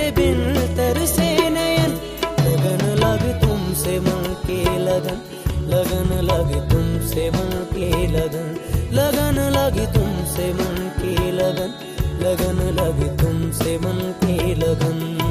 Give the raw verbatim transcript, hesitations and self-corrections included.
बिन तरसे नयन, लगन लगे तुमसे मन के लगन, लगन लगे तुमसे मन के लगन, लगन लगे तुमसे मन के लगन, लगन लगे तुमसे मन के लगन।